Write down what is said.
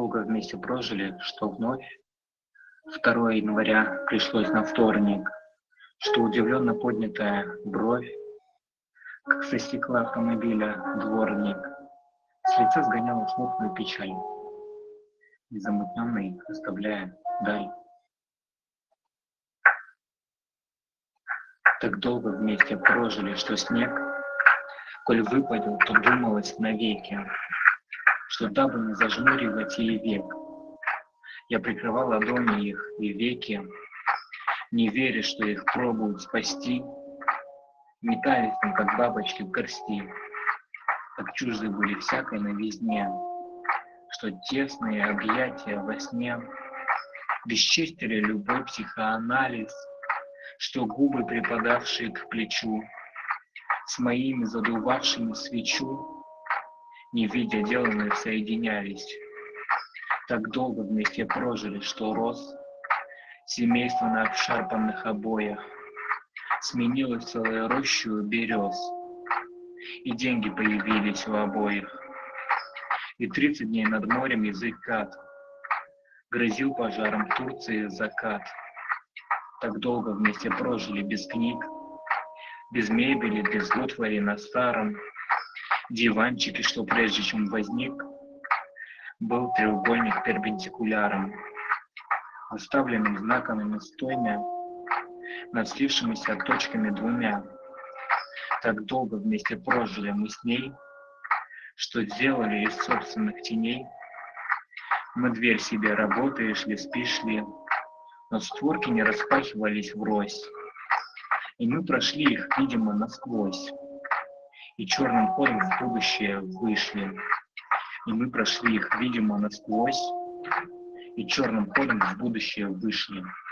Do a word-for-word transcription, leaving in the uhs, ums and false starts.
долго вместе прожили, что вновь второго января пришлось на вторник, что удивленно поднятая бровь, как со стекла автомобиля дворник, с лица сгоняла смутную печаль, незамутненной оставляя даль. Так долго вместе прожили, что снег, коль выпадет, то думалось навеки, что дабы не зажмуривать ей век, я прикрывал ладони их и веки, не веря, что их пробуют спасти, метались там, как бабочки в горсти, как чужды были всякой новизне, что тесные объятия во сне бесчестили любой психоанализ, что губы, припадавшие к плечу, с моими задувавшими свечу, не видя деланных, соединялись. Так долго вместе прожили, что рос семейство на обшарпанных обоях, сменилось целой рощу берез, и деньги появились у обоих. И тридцать дней над морем язык гад грозил пожаром Турции закат. Так долго вместе прожили без книг, без мебели, без утвари на старом диванчике, что прежде чем возник, был треугольник перпендикуляром, оставленным знаками стоймя над слившимися точками двумя. Так долго вместе прожили мы с ней, что сделали из собственных теней. Мы дверь себе работаешь ли, спишь ли, но створки не распахивались врозь. И мы прошли их, видимо, насквозь, и черным ходом в будущее вышли. И мы прошли их, видимо, насквозь, и черным ходом в будущее вышли.